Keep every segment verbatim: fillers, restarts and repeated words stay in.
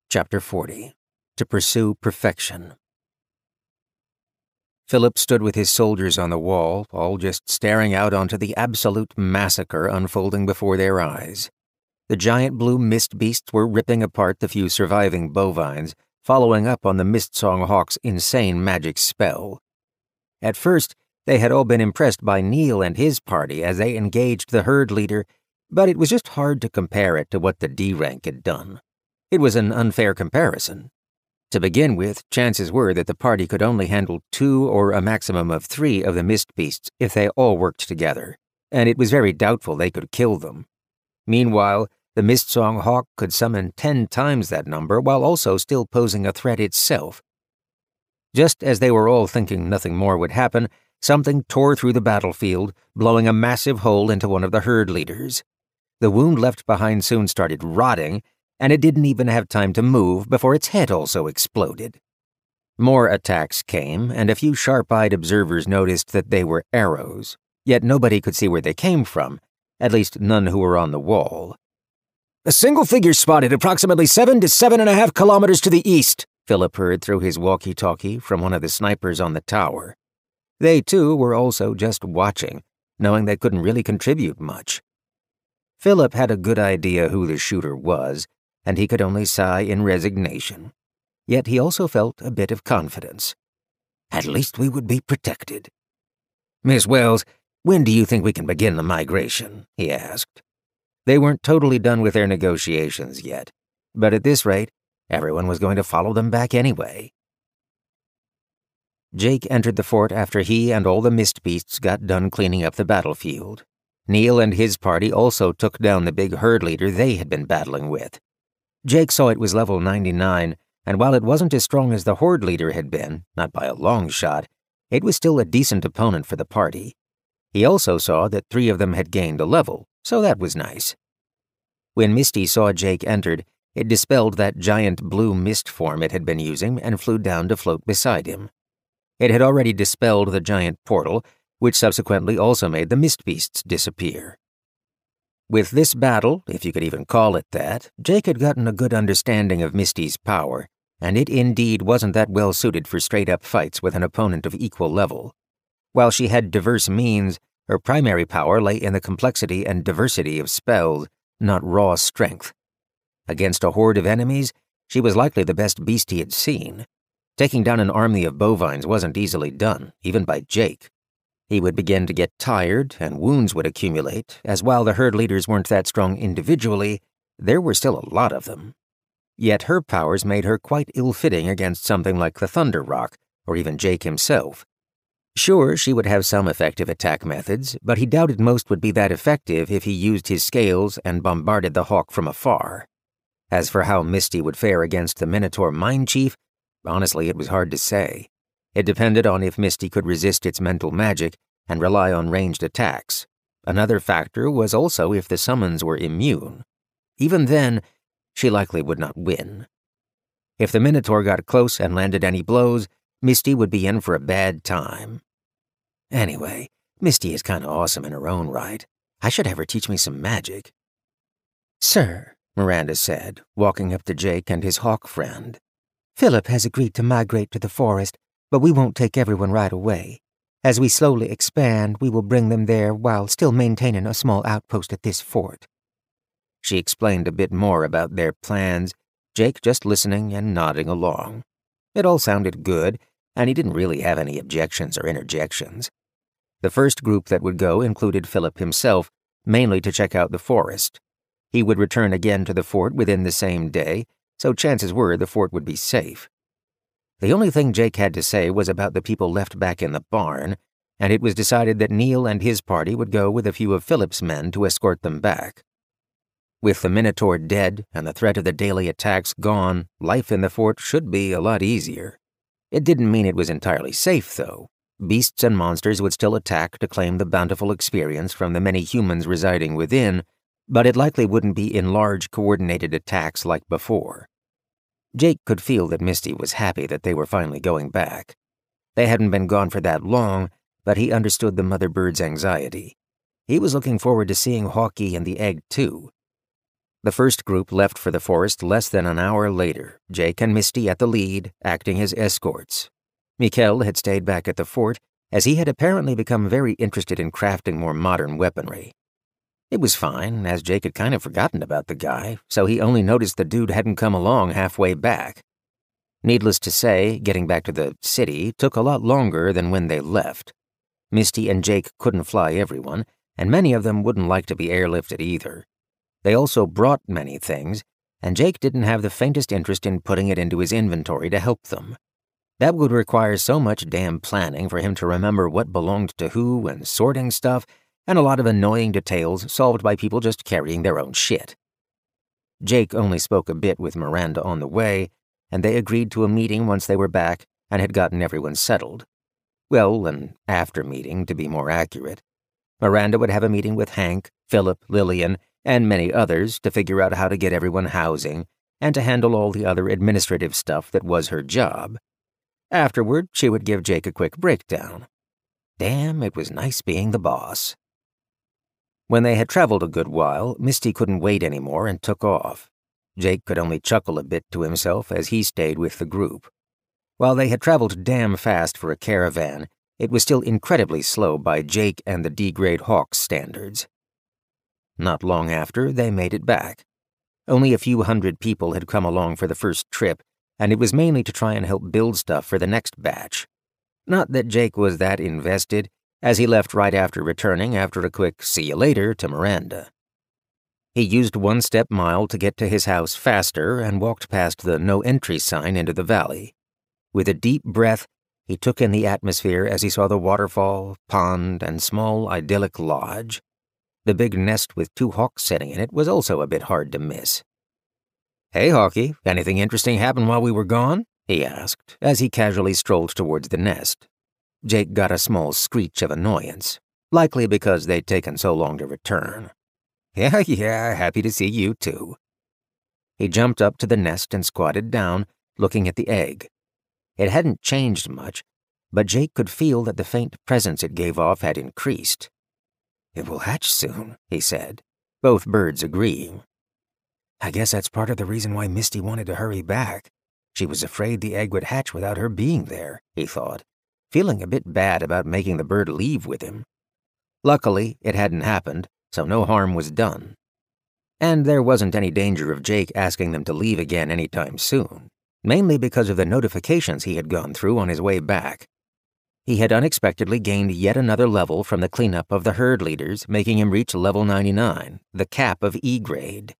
Chapter forty. To Pursue Perfection. Philip stood with his soldiers on the wall, all just staring out onto the absolute massacre unfolding before their eyes. The giant blue mist beasts were ripping apart the few surviving bovines, following up on the Mistsong Hawk's insane magic spell. At first, they had all been impressed by Neil and his party as they engaged the herd leader, but it was just hard to compare it to what the D-Rank had done. It was an unfair comparison. To begin with, chances were that the party could only handle two or a maximum of three of the mist beasts if they all worked together, and it was very doubtful they could kill them. Meanwhile, the Mistsong Hawk could summon ten times that number while also still posing a threat itself. Just as they were all thinking nothing more would happen, something tore through the battlefield, blowing a massive hole into one of the herd leaders. The wound left behind soon started rotting, and it didn't even have time to move before its head also exploded. More attacks came, and a few sharp-eyed observers noticed that they were arrows, yet nobody could see where they came from, at least none who were on the wall. A single figure spotted approximately seven to seven and a half kilometers to the east, Philip heard through his walkie-talkie from one of the snipers on the tower. They, too, were also just watching, knowing they couldn't really contribute much. Philip had a good idea who the shooter was, and he could only sigh in resignation. Yet he also felt a bit of confidence. At least we would be protected. "Miss Wells, when do you think we can begin the migration?" he asked. They weren't totally done with their negotiations yet, but at this rate, everyone was going to follow them back anyway. Jake entered the fort after he and all the mist beasts got done cleaning up the battlefield. Neil and his party also took down the big herd leader they had been battling with. Jake saw it was level ninety-nine, and while it wasn't as strong as the horde leader had been, not by a long shot, it was still a decent opponent for the party. He also saw that three of them had gained a level, so that was nice. When Misty saw Jake entered, it dispelled that giant blue mist form it had been using and flew down to float beside him. It had already dispelled the giant portal, which subsequently also made the mist beasts disappear. With this battle, if you could even call it that, Jake had gotten a good understanding of Misty's power, and it indeed wasn't that well suited for straight-up fights with an opponent of equal level. While she had diverse means, her primary power lay in the complexity and diversity of spells, not raw strength. Against a horde of enemies, she was likely the best beast he had seen. Taking down an army of bovines wasn't easily done, even by Jake. He would begin to get tired, and wounds would accumulate, as while the herd leaders weren't that strong individually, there were still a lot of them. Yet her powers made her quite ill-fitting against something like the Thunder Rock, or even Jake himself. Sure, she would have some effective attack methods, but he doubted most would be that effective if he used his scales and bombarded the hawk from afar. As for how Misty would fare against the Minotaur Mine Chief, honestly, it was hard to say. It depended on if Misty could resist its mental magic and rely on ranged attacks. Another factor was also if the summons were immune. Even then, she likely would not win. If the Minotaur got close and landed any blows, Misty would be in for a bad time. Anyway, Misty is kind of awesome in her own right. I should have her teach me some magic. "Sir," Miranda said, walking up to Jake and his hawk friend, "Philip has agreed to migrate to the forest, but we won't take everyone right away. As we slowly expand, we will bring them there while still maintaining a small outpost at this fort." She explained a bit more about their plans, Jake just listening and nodding along. It all sounded good, and he didn't really have any objections or interjections. The first group that would go included Philip himself, mainly to check out the forest. He would return again to the fort within the same day, so chances were the fort would be safe. The only thing Jake had to say was about the people left back in the barn, and it was decided that Neil and his party would go with a few of Philip's men to escort them back. With the Minotaur dead and the threat of the daily attacks gone, life in the fort should be a lot easier. It didn't mean it was entirely safe, though. Beasts and monsters would still attack to claim the bountiful experience from the many humans residing within, but it likely wouldn't be in large, coordinated attacks like before. Jake could feel that Misty was happy that they were finally going back. They hadn't been gone for that long, but he understood the mother bird's anxiety. He was looking forward to seeing Hawkie and the egg, too. The first group left for the forest less than an hour later, Jake and Misty at the lead, acting as escorts. Mikkel had stayed back at the fort, as he had apparently become very interested in crafting more modern weaponry. It was fine, as Jake had kind of forgotten about the guy, so he only noticed the dude hadn't come along halfway back. Needless to say, getting back to the city took a lot longer than when they left. Misty and Jake couldn't fly everyone, and many of them wouldn't like to be airlifted either. They also brought many things, and Jake didn't have the faintest interest in putting it into his inventory to help them. That would require so much damn planning for him to remember what belonged to who and sorting stuff, and a lot of annoying details solved by people just carrying their own shit. Jake only spoke a bit with Miranda on the way, and they agreed to a meeting once they were back and had gotten everyone settled. Well, an after-meeting, to be more accurate. Miranda would have a meeting with Hank, Philip, Lillian, and many others to figure out how to get everyone housing and to handle all the other administrative stuff that was her job. Afterward, she would give Jake a quick breakdown. Damn, it was nice being the boss. When they had traveled a good while, Misty couldn't wait anymore and took off. Jake could only chuckle a bit to himself as he stayed with the group. While they had traveled damn fast for a caravan, it was still incredibly slow by Jake and the D-grade Hawks standards. Not long after, they made it back. Only a few hundred people had come along for the first trip, and it was mainly to try and help build stuff for the next batch. Not that Jake was that invested, as he left right after returning after a quick see you later to Miranda. He used one step mile to get to his house faster and walked past the no entry sign into the valley. With a deep breath, he took in the atmosphere as he saw the waterfall, pond, and small idyllic lodge. The big nest with two hawks sitting in it was also a bit hard to miss. "Hey, Hawkie, anything interesting happen while we were gone?" he asked, as he casually strolled towards the nest. Jake got a small screech of annoyance, likely because they'd taken so long to return. "Yeah, yeah, happy to see you too." He jumped up to the nest and squatted down, looking at the egg. It hadn't changed much, but Jake could feel that the faint presence it gave off had increased. "It will hatch soon," he said, both birds agreeing. "I guess that's part of the reason why Misty wanted to hurry back. She was afraid the egg would hatch without her being there," he thought, feeling a bit bad about making the bird leave with him. Luckily, it hadn't happened, so no harm was done. And there wasn't any danger of Jake asking them to leave again anytime soon, mainly because of the notifications he had gone through on his way back. He had unexpectedly gained yet another level from the cleanup of the herd leaders, making him reach level ninety-nine, the cap of E-grade.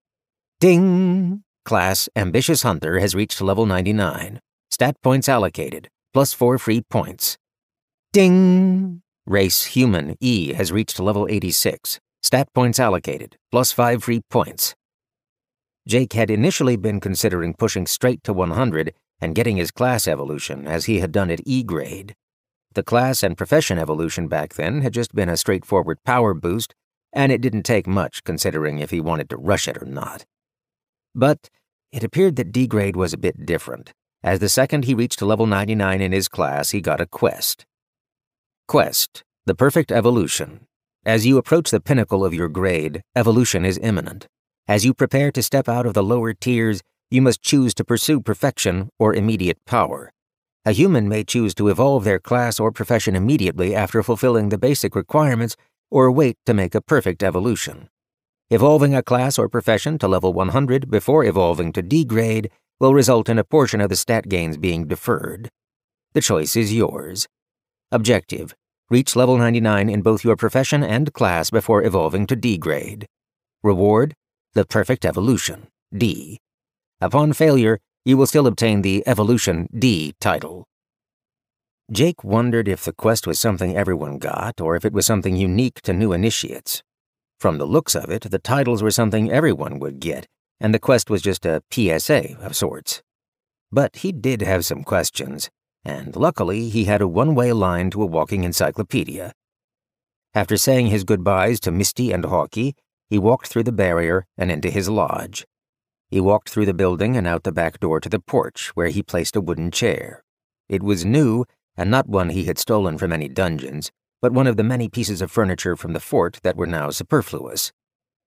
Ding! Class Ambitious Hunter has reached level ninety-nine. Stat points allocated, plus four free points. Ding! Race Human E has reached level eighty-six. Stat points allocated, plus five free points. Jake had initially been considering pushing straight to one hundred and getting his class evolution as he had done at E-grade. The class and profession evolution back then had just been a straightforward power boost, and it didn't take much considering if he wanted to rush it or not. But it appeared that D-grade was a bit different, as the second he reached level ninety-nine in his class, he got a quest. Quest, the perfect evolution. As you approach the pinnacle of your grade, evolution is imminent. As you prepare to step out of the lower tiers, you must choose to pursue perfection or immediate power. A human may choose to evolve their class or profession immediately after fulfilling the basic requirements, or wait to make a perfect evolution. Evolving a class or profession to level one hundred before evolving to D-grade will result in a portion of the stat gains being deferred. The choice is yours. Objective: reach level ninety-nine in both your profession and class before evolving to D-grade. Reward: the perfect evolution, D. Upon failure, you will still obtain the Evolution D title. Jake wondered if the quest was something everyone got or if it was something unique to new initiates. From the looks of it, the titles were something everyone would get, and the quest was just a P S A of sorts. But he did have some questions, and luckily he had a one-way line to a walking encyclopedia. After saying his goodbyes to Misty and Hawkie, he walked through the barrier and into his lodge. He walked through the building and out the back door to the porch, where he placed a wooden chair. It was new, and not one he had stolen from any dungeons, but one of the many pieces of furniture from the fort that were now superfluous.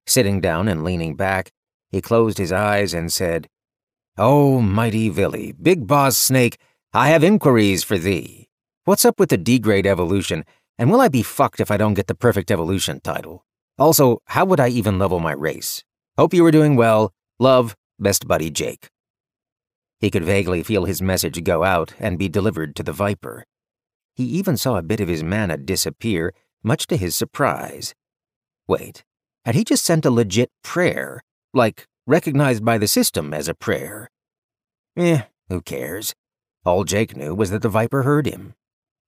Sitting down and leaning back, he closed his eyes and said, "Oh, mighty Villy, Big Boss Snake, I have inquiries for thee. What's up with the D-grade evolution, and will I be fucked if I don't get the perfect evolution title? Also, how would I even level my race? Hope you are doing well. Love, best buddy Jake." He could vaguely feel his message go out and be delivered to the Viper. He even saw a bit of his mana disappear, much to his surprise. Wait, had he just sent a legit prayer, like recognized by the system as a prayer? Eh, who cares? All Jake knew was that the Viper heard him.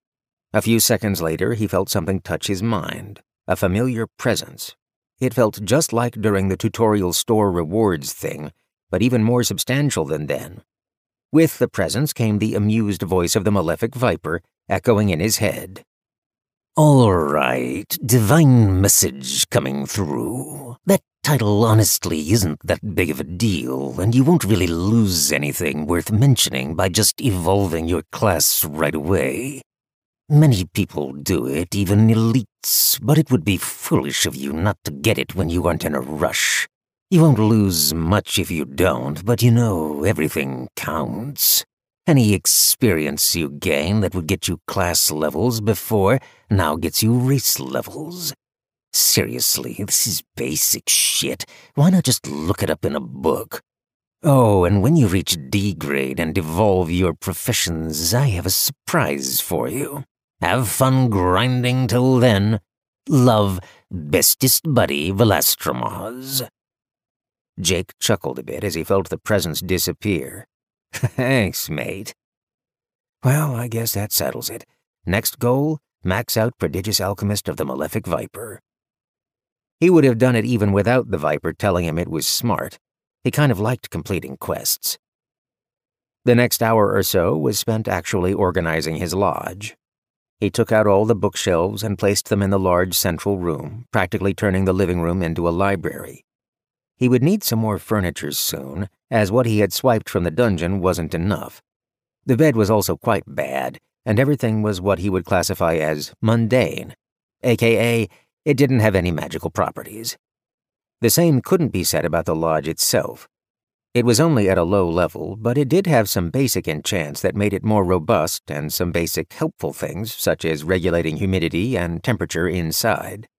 A few seconds later, he felt something touch his mind, a familiar presence. It felt just like during the tutorial store rewards thing, but even more substantial than then. With the presence came the amused voice of the Malefic Viper, echoing in his head. "All right, divine message coming through. That title honestly isn't that big of a deal, and you won't really lose anything worth mentioning by just evolving your class right away. Many people do it, even elites, but it would be foolish of you not to get it when you aren't in a rush. You won't lose much if you don't, but you know, everything counts. Any experience you gain that would get you class levels before now gets you race levels. Seriously, this is basic shit. Why not just look it up in a book? Oh, and when you reach D grade and evolve your professions, I have a surprise for you. Have fun grinding till then. Love, bestest buddy Velastramaz." Jake chuckled a bit as he felt the presence disappear. "Thanks, mate. Well, I guess that settles it. Next goal, max out Prodigious Alchemist of the Malefic Viper." He would have done it even without the Viper telling him it was smart. He kind of liked completing quests. The next hour or so was spent actually organizing his lodge. He took out all the bookshelves and placed them in the large central room, practically turning the living room into a library. He would need some more furniture soon, as what he had swiped from the dungeon wasn't enough. The bed was also quite bad, and everything was what he would classify as mundane, aka it didn't have any magical properties. The same couldn't be said about the lodge itself. It was only at a low level, but it did have some basic enchants that made it more robust and some basic helpful things, such as regulating humidity and temperature inside.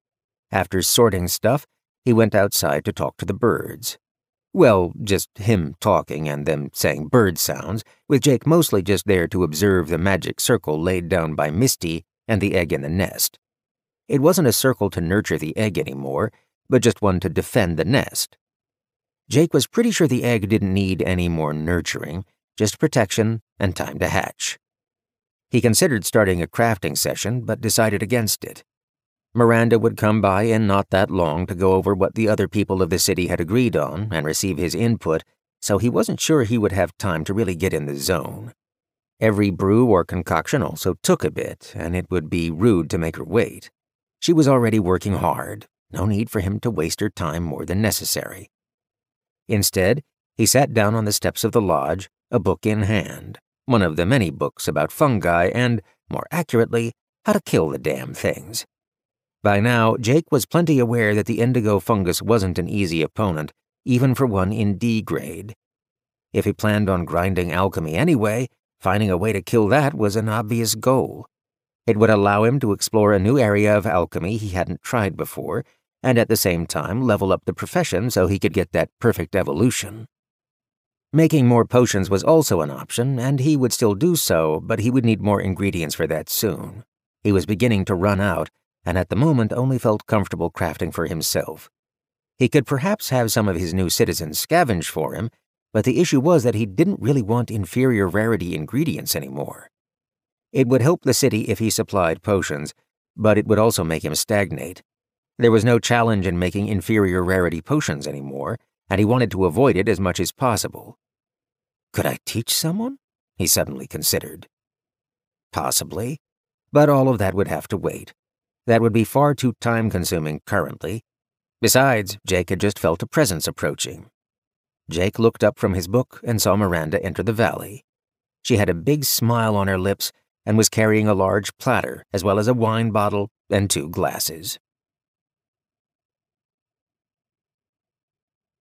After sorting stuff, he went outside to talk to the birds. Well, just him talking and them saying bird sounds, with Jake mostly just there to observe the magic circle laid down by Misty and the egg in the nest. It wasn't a circle to nurture the egg anymore, but just one to defend the nest. Jake was pretty sure the egg didn't need any more nurturing, just protection and time to hatch. He considered starting a crafting session, but decided against it. Miranda would come by in not that long to go over what the other people of the city had agreed on and receive his input, so he wasn't sure he would have time to really get in the zone. Every brew or concoction also took a bit, and it would be rude to make her wait. She was already working hard. No need for him to waste her time more than necessary. Instead, he sat down on the steps of the lodge, a book in hand, one of the many books about fungi and, more accurately, how to kill the damn things. By now, Jake was plenty aware that the indigo fungus wasn't an easy opponent, even for one in D grade. If he planned on grinding alchemy anyway, finding a way to kill that was an obvious goal. It would allow him to explore a new area of alchemy he hadn't tried before, and at the same time level up the profession so he could get that perfect evolution. Making more potions was also an option, and he would still do so, but he would need more ingredients for that soon. He was beginning to run out, and at the moment only felt comfortable crafting for himself. He could perhaps have some of his new citizens scavenge for him, but the issue was that he didn't really want inferior rarity ingredients anymore. It would help the city if he supplied potions, but it would also make him stagnate. There was no challenge in making inferior rarity potions anymore, and he wanted to avoid it as much as possible. Could I teach someone? He suddenly considered. Possibly, but all of that would have to wait. That would be far too time-consuming currently. Besides, Jake had just felt a presence approaching. Jake looked up from his book and saw Miranda enter the valley. She had a big smile on her lips and was carrying a large platter, as well as a wine bottle and two glasses.